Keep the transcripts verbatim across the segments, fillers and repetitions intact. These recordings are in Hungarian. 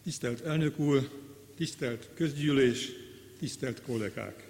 Tisztelt elnök úr, tisztelt közgyűlés, tisztelt kollégák!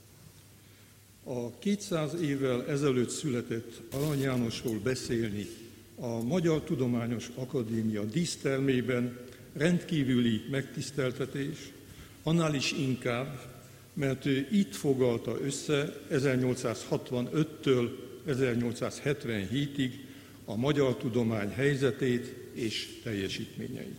A kétszáz évvel ezelőtt született Arany Jánosról beszélni a Magyar Tudományos Akadémia dísztermében rendkívüli megtiszteltetés, annál is inkább, mert ő itt foglalta össze ezernyolcszázhatvanöttől ezernyolcszázhetvenhétig a magyar tudomány helyzetét és teljesítményeit.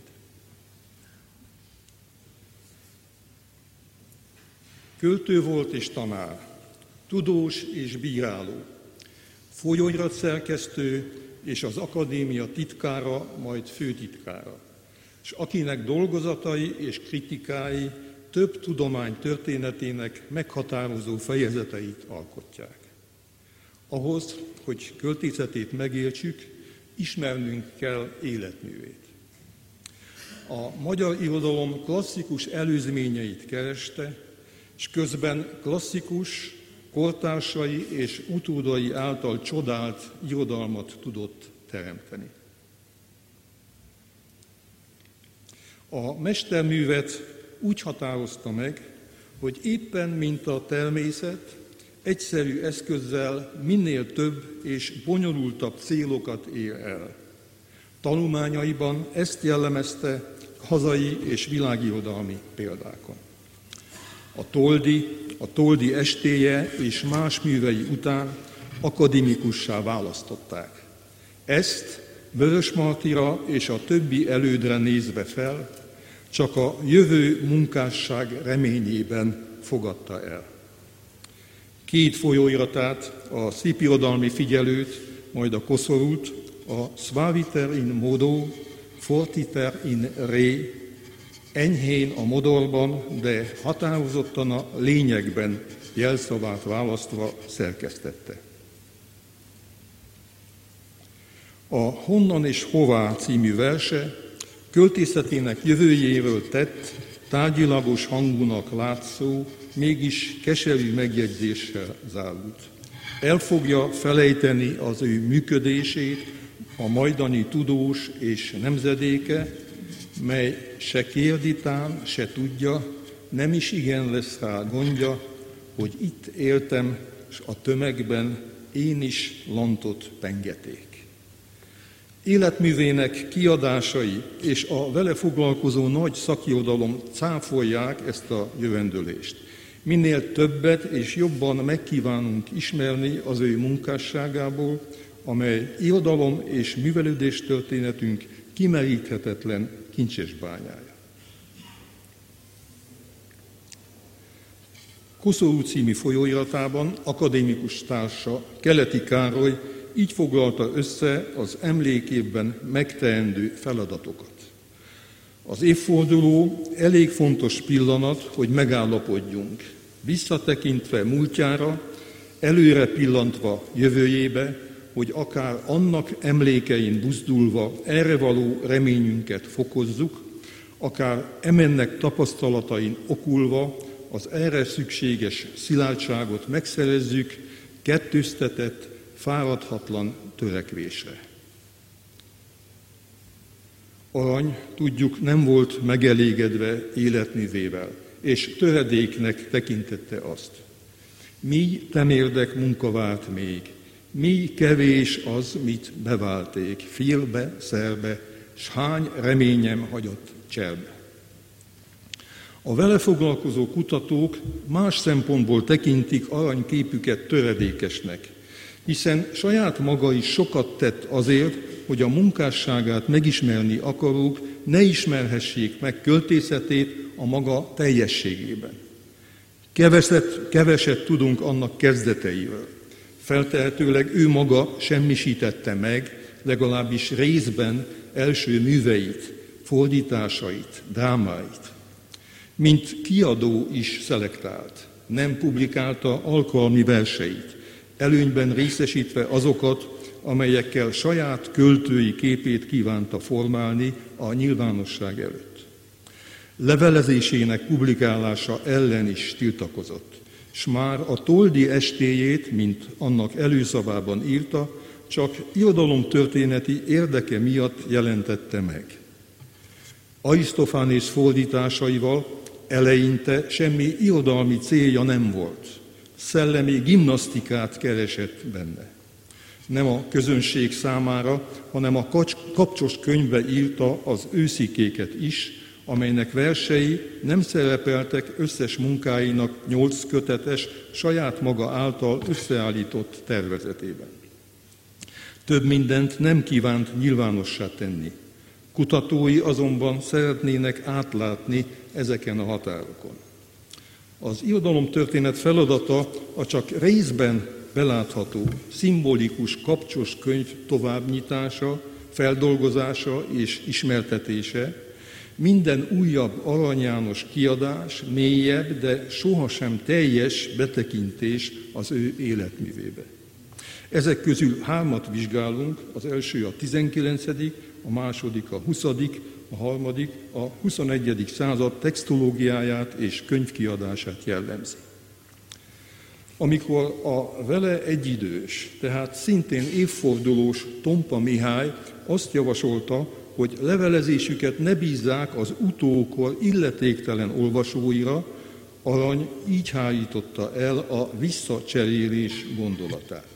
Költő volt és tanár, tudós és bíráló, folyóirat szerkesztő és az akadémia titkára, majd főtitkára, és akinek dolgozatai és kritikái több tudomány történetének meghatározó fejezeteit alkotják. Ahhoz, hogy költészetét megértsük, ismernünk kell életművét. A magyar irodalom klasszikus előzményeit kereste, és közben klasszikus, kortársai és utódai által csodált irodalmat tudott teremteni. A mesterművet úgy határozta meg, hogy éppen mint a természet, egyszerű eszközzel minél több és bonyolultabb célokat ér el. Tanulmányaiban ezt jellemezte hazai és világirodalmi példákon. A Toldi, a Toldi estéje és más művei után akadémikussá választották. Ezt Vörös Martira és a többi elődre nézve fel, csak a jövő munkásság reményében fogadta el. Két folyóiratát, a Szépirodalmi Figyelőt, majd a Koszorút, a Suaviter in modo, fortiter in re, enyhén a modorban, de határozottan a lényegben jelszavát választva szerkesztette. A Honnan és hová című verse költészetének jövőjéről tett, tárgyilagos hangúnak látszó, mégis keserű megjegyzéssel zárult. El fogja felejteni az ő működését a majdani tudós és nemzedéke, mely se kérditán, se tudja, nem is igen lesz rá gondja, hogy itt éltem, s a tömegben én is lantot pengeték. Életművének kiadásai és a vele foglalkozó nagy szakirodalom cáfolják ezt a jövendőlést. Minél többet és jobban megkívánunk ismerni az ő munkásságából, amely irodalom és művelődés történetünk kimeríthetetlen kincses bányája. Koszorú című folyóiratában akadémikus társa, Keleti Károly így foglalta össze az emlékévben megteendő feladatokat. Az évforduló elég fontos pillanat, hogy megállapodjunk, visszatekintve múltjára, előre pillantva jövőjébe, hogy akár annak emlékein buzdulva erre való reményünket fokozzuk, akár emennek tapasztalatain okulva az erre szükséges szilárdságot megszerezzük kettőztetett, fáradhatlan törekvésre. Arany, tudjuk, nem volt megelégedve életművével, és töredéknek tekintette azt. Mi temérdek munka várt még, mi kevés az, mit beválték, félbe, szerbe, s hány reményem hagyott cserbe. A vele foglalkozó kutatók más szempontból tekintik aranyképüket töredékesnek, hiszen saját maga is sokat tett azért, hogy a munkásságát megismerni akarók ne ismerhessék meg költészetét a maga teljességében. Keveset, keveset tudunk annak kezdeteiről. Feltehetőleg ő maga semmisítette meg, legalábbis részben első műveit, fordításait, drámáit. Mint kiadó is szelektált, nem publikálta alkalmi verseit, előnyben részesítve azokat, amelyekkel saját költői képét kívánta formálni a nyilvánosság előtt. Levelezésének publikálása ellen is tiltakozott, s már a Toldi estéjét, mint annak előszavában írta, csak irodalomtörténeti érdeke miatt jelentette meg. Arisztofánész fordításaival eleinte semmi irodalmi célja nem volt. Szellemi gimnasztikát keresett benne. Nem a közönség számára, hanem a kapcsos könyvbe írta az őszikéket is, amelynek versei nem szerepeltek összes munkáinak nyolc kötetes, saját maga által összeállított tervezetében. Több mindent nem kívánt nyilvánossá tenni. Kutatói azonban szeretnének átlátni ezeken a határokon. Az irodalomtörténet feladata a csak részben belátható, szimbolikus kapcsos könyv továbbnyitása, feldolgozása és ismertetése, minden újabb Arany János kiadás mélyebb, de sohasem teljes betekintés az ő életművébe. Ezek közül hármat vizsgálunk, az első a tizenkilencedik, a második a huszadik, a harmadik a huszonegyedik század textológiáját és könyvkiadását jellemzi. Amikor a vele egyidős, tehát szintén évfordulós Tompa Mihály azt javasolta, hogy levelezésüket ne bízzák az utókor illetéktelen olvasóira, Arany így hárította el a visszacserélés gondolatát.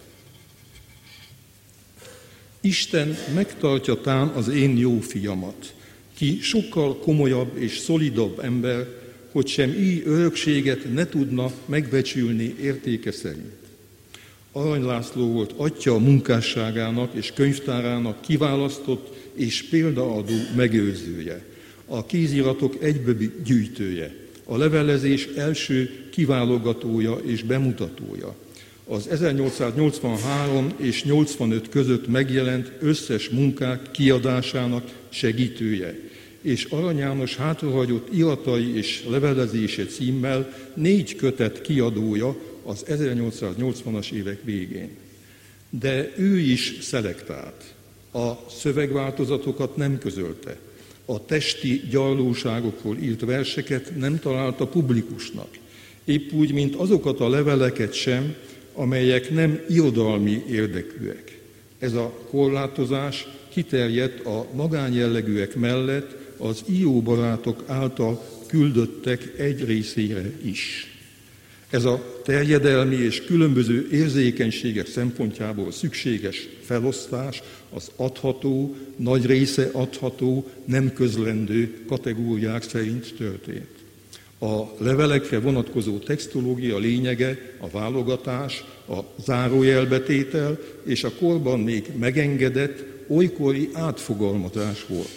Isten megtartja tán az én jó fiamat, ki sokkal komolyabb és szolidabb ember, hogy sem így örökséget ne tudna megbecsülni értéke szerint. Arany László volt atya munkásságának és könyvtárának kiválasztott és példaadó megőrzője, a kéziratok egybeli gyűjtője, a levelezés első kiválogatója és bemutatója, az ezernyolcszáznyolcvanhárom és nyolcvanöt között megjelent összes munkák kiadásának segítője, és Arany János hátrahagyott iratai és levelezése címmel négy kötet kiadója az ezernyolcszáznyolcvanas évek végén. De ő is szelektált. A szövegváltozatokat nem közölte. A testi gyarlóságokról írt verseket nem találta publikusnak. Épp úgy, mint azokat a leveleket sem, amelyek nem irodalmi érdekűek. Ez a korlátozás kiterjedt a magánjellegűek mellett az íróbarátok által küldöttek egy részére is. Ez a terjedelmi és különböző érzékenységek szempontjából szükséges felosztás az adható, nagy része adható, nem közlendő kategóriák szerint történt. A levelekre vonatkozó textológia lényege a válogatás, a zárójelbetétel és a korban még megengedett olykori átfogalmazás volt.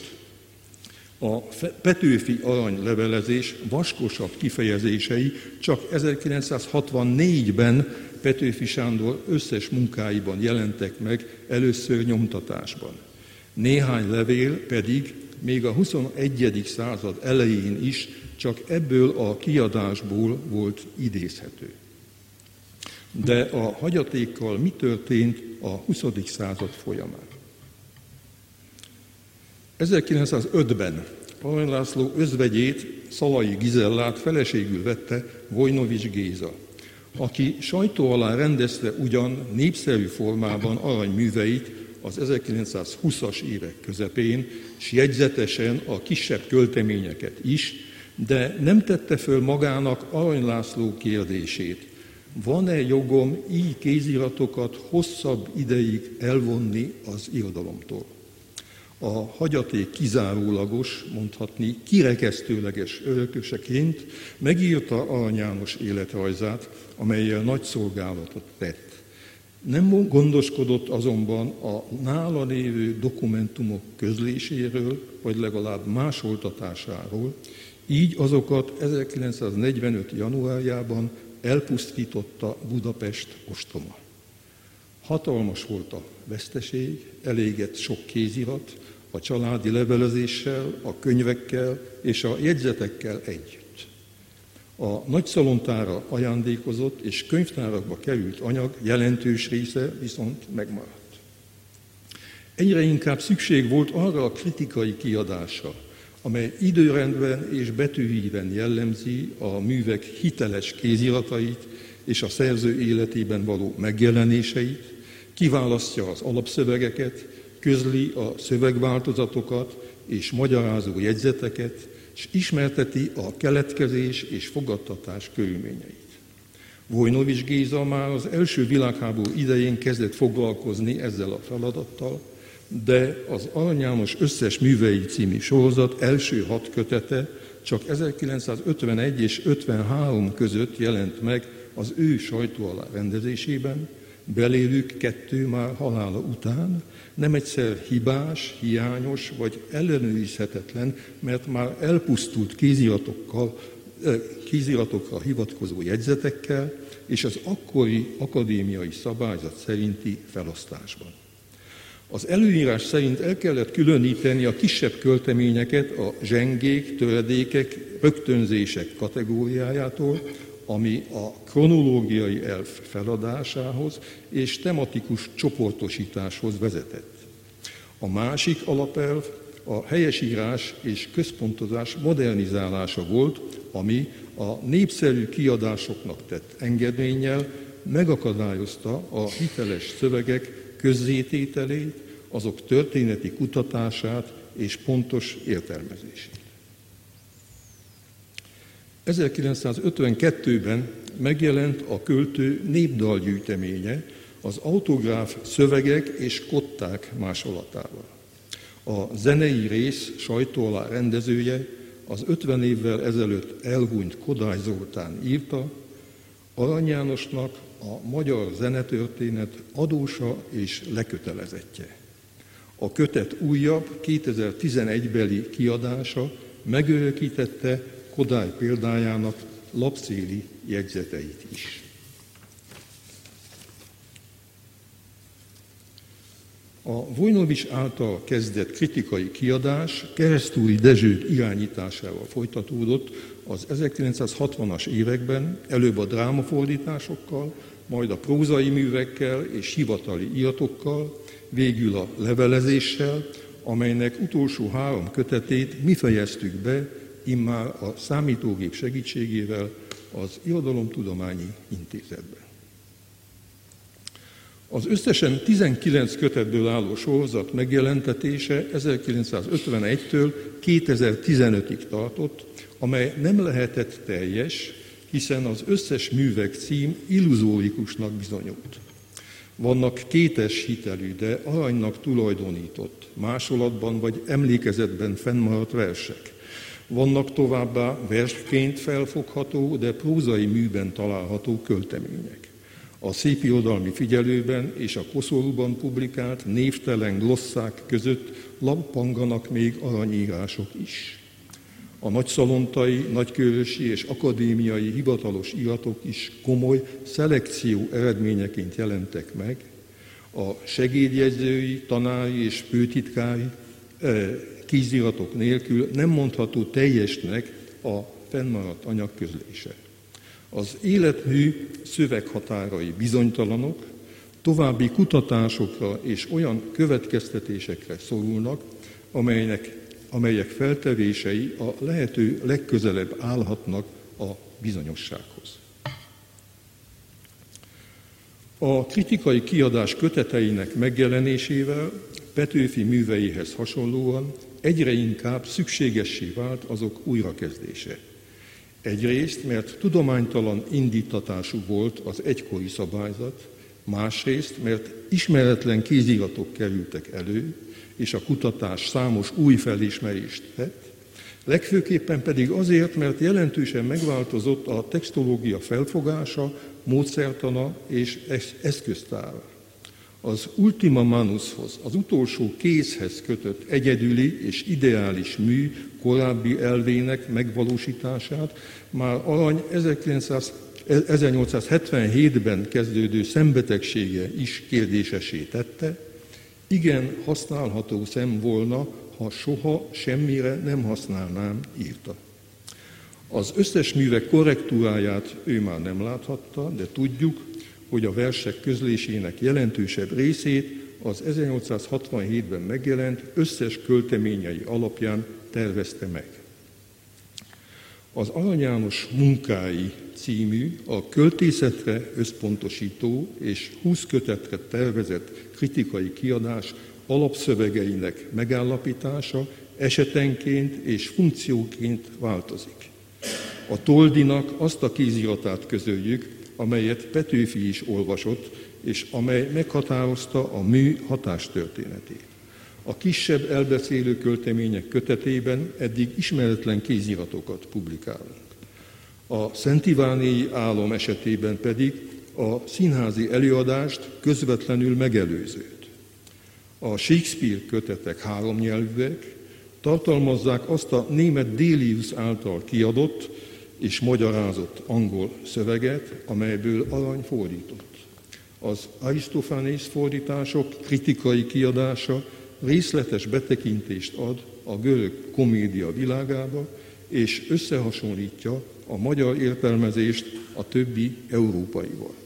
A Petőfi Arany levelezés vaskosabb kifejezései csak ezerkilencszázhatvannégyben Petőfi Sándor összes munkáiban jelentek meg először nyomtatásban. Néhány levél pedig még a huszonegyedik század elején is csak ebből a kiadásból volt idézhető. De a hagyatékkal mi történt a huszadik század folyamán? ezerkilencszázötben Arany László özvegyét, Szalai Gizellát feleségül vette Vojnovics Géza, aki sajtó alá rendezte ugyan népszerű formában aranyműveit az ezerkilencszázhúszas évek közepén, s jegyzetesen a kisebb költeményeket is, de nem tette föl magának Arany László kérdését. Van-e jogom így kéziratokat hosszabb ideig elvonni az irodalomtól? A hagyaték kizárólagos, mondhatni kirekesztőleges örököseként megírta Arany János életrajzát, amellyel nagy szolgálatot tett. Nem gondoskodott azonban a nála lévő dokumentumok közléséről, vagy legalább másoltatásáról, így azokat ezerkilencszáznegyvenöt januárjában elpusztította Budapest ostroma. Hatalmas volt a veszteség, elégett sok kézirat, a családi levelezéssel, a könyvekkel és a jegyzetekkel együtt. A nagyszalontára ajándékozott és könyvtárakba került anyag jelentős része viszont megmaradt. Egyre inkább szükség volt arra a kritikai kiadásra, amely időrendben és betűhíven jellemzi a művek hiteles kéziratait és a szerző életében való megjelenéseit, kiválasztja az alapszövegeket, közli a szövegváltozatokat, és magyarázó jegyzeteket, és ismerteti a keletkezés és fogadtatás körülményeit. Vojnovics Géza már az első világháború idején kezdett foglalkozni ezzel a feladattal, de az Arany János összes művei című sorozat első hat kötete csak ezerkilencszázötvenegy és ötvenhárom között jelent meg az ő sajtó alá rendezésében, belőlük kettő már halála után, nem egyszer hibás, hiányos vagy ellenőrizhetetlen, mert már elpusztult kéziratokkal, kéziratokra hivatkozó jegyzetekkel és az akkori akadémiai szabályzat szerinti felosztásban. Az előírás szerint el kellett különíteni a kisebb költeményeket a zsengék, töredékek, rögtönzések kategóriájától, ami a kronológiai elv feladásához és tematikus csoportosításhoz vezetett. A másik alapelv a helyesírás és központozás modernizálása volt, ami a népszerű kiadásoknak tett engedménnyel megakadályozta a hiteles szövegek közzétételét, azok történeti kutatását és pontos értelmezését. ezerkilencszázötvenkettőben megjelent a költő népdalgyűjteménye az autográf szövegek és kották másolatával. A zenei rész sajtó alá rendezője az ötven évvel ezelőtt elhunyt Kodály Zoltán írta, Arany Jánosnak a magyar zenetörténet adósa és lekötelezettje. A kötet újabb, kétezer-tizenegybeli kiadása megörökítette Kodály példájának lapszéli jegyzeteit is. A Vojnovics által kezdett kritikai kiadás Keresztúri Dezső irányításával folytatódott az ezerkilencszázhatvanas években, előbb a drámafordításokkal, majd a prózai művekkel és hivatali iratokkal, végül a levelezéssel, amelynek utolsó három kötetét mi fejeztük be immár a számítógép segítségével az Irodalomtudományi Intézetben. Az összesen tizenkilenc kötetből álló sorozat megjelentetése ezerkilencszázötvenegytől kétezer-tizenötig tartott, amely nem lehetett teljes, hiszen az összes művek cím illuzórikusnak bizonyult. Vannak kétes hitelű, de aranynak tulajdonított, másolatban vagy emlékezetben fennmaradt versek. Vannak továbbá versként felfogható, de prózai műben található költemények. A Szépirodalmi Figyelőben és a Koszorúban publikált névtelen glosszák között lappanganak még aranyírások is. A nagyszalontai, nagykőrösi és akadémiai hivatalos iratok is komoly szelekció eredményeként jelentek meg. A segédjegyzői, tanári és főtitkári kéziratok nélkül nem mondható teljesnek a fennmaradt anyag közlése. Az életmű szöveghatárai bizonytalanok, további kutatásokra és olyan következtetésekre szorulnak, amelynek, amelyek feltevései a lehető legközelebb állhatnak a bizonyossághoz. A kritikai kiadás köteteinek megjelenésével Petőfi műveihez hasonlóan egyre inkább szükségessé vált azok újrakezdése. Egyrészt, mert tudománytalan indítatású volt az egykori szabályzat, másrészt, mert ismeretlen kéziratok kerültek elő, és a kutatás számos új felismerést tett, legfőképpen pedig azért, mert jelentősen megváltozott a textológia felfogása, módszertana és eszköztára. Az ultima manushoz, az utolsó kézhez kötött egyedüli és ideális mű korábbi elvének megvalósítását már Arany ezernyolcszázhetvenhétben kezdődő szembetegsége is kérdésessé tette, igen használható szem volna, ha soha semmire nem használnám, írta. Az összes művek korrektúráját ő már nem láthatta, de tudjuk, hogy a versek közlésének jelentősebb részét az ezernyolcszázhatvanhétben megjelent összes költeményei alapján tervezte meg. Az Arany János munkái című, a költészetre összpontosító és húsz kötetre tervezett kritikai kiadás alapszövegeinek megállapítása esetenként és funkcióként változik. A Toldinak azt a kéziratát közöljük, amelyet Petőfi is olvasott, és amely meghatározta a mű hatástörténetét. A kisebb elbeszélő költemények kötetében eddig ismeretlen kéziratokat publikálunk. A Szent Ivánéi álom esetében pedig a színházi előadást közvetlenül megelőzőt. A Shakespeare kötetek háromnyelvűek, tartalmazzák azt a német Delius által kiadott és magyarázott angol szöveget, amelyből Arany fordított. Az Aristophanes fordítások kritikai kiadása részletes betekintést ad a görög komédia világába, és összehasonlítja a magyar értelmezést a többi európaival.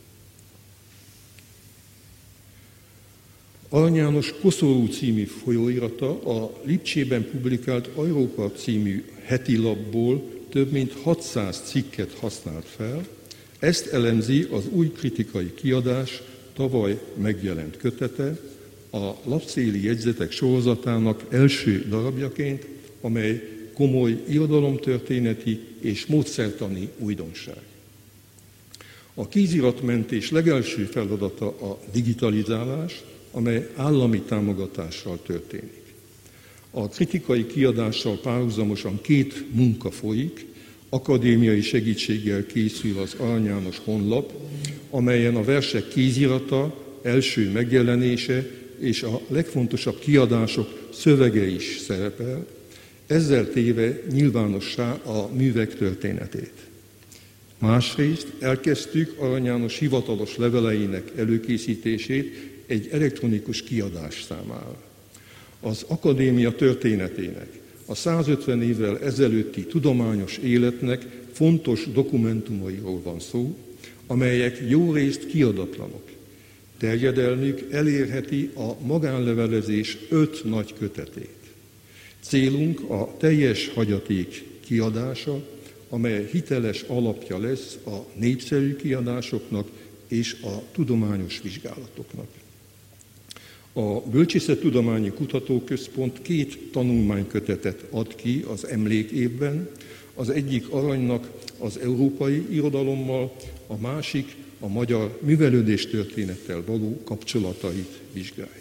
Arany János Koszorú című folyóirata a Lipcsében publikált Európa című heti lapból több mint hatszáz cikket használt fel. Ezt elemzi az új kritikai kiadás tavaly megjelent kötete, a lapszéli jegyzetek sorozatának első darabjaként, amely komoly irodalomtörténeti és módszertani újdonság. A kéziratmentés legelső feladata a digitalizálás, amely állami támogatással történik. A kritikai kiadással párhuzamosan két munka folyik, akadémiai segítséggel készül az Arany János honlap, amelyen a versek kézirata, első megjelenése és a legfontosabb kiadások szövege is szerepel, ezzel téve nyilvánossá a művek történetét. Másrészt elkezdtük Arany János hivatalos leveleinek előkészítését egy elektronikus kiadás számára. Az akadémia történetének, a százötven évvel ezelőtti tudományos életnek fontos dokumentumairól van szó, amelyek jó részt kiadatlanok. Terjedelmük elérheti a magánlevelezés öt nagy kötetét. Célunk a teljes hagyaték kiadása, amely hiteles alapja lesz a népszerű kiadásoknak és a tudományos vizsgálatoknak. A Bölcsészettudományi Kutatóközpont két tanulmánykötetet ad ki az emlékévben, az egyik Aranynak az európai irodalommal, a másik a magyar művelődéstörténettel való kapcsolatait vizsgálja.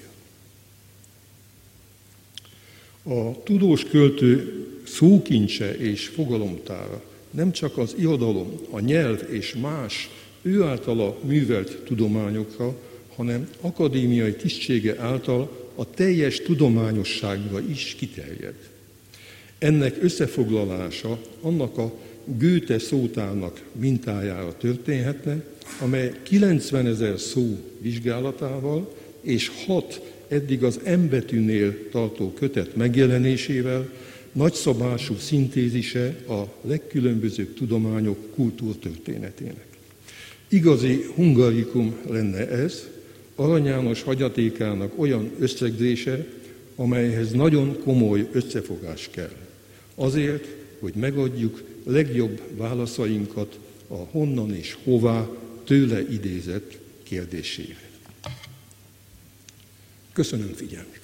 A tudós költő szókincse és fogalomtára nem csak az irodalom, a nyelv és más ő általa művelt tudományokra, hanem akadémiai tisztsége által a teljes tudományosságra is kiterjed. Ennek összefoglalása annak a Goethe szótárnak mintájára történhetne, amely kilencvenezer szó vizsgálatával és hat eddig az M betűnél tartó kötet megjelenésével nagyszabású szintézise a legkülönbözőbb tudományok kultúrtörténetének. Igazi hungarikum lenne ez, Arany János hagyatékának olyan összegzése, amelyhez nagyon komoly összefogás kell. Azért, hogy megadjuk legjobb válaszainkat a honnan és hová tőle idézett kérdésére. Köszönöm figyelmüket!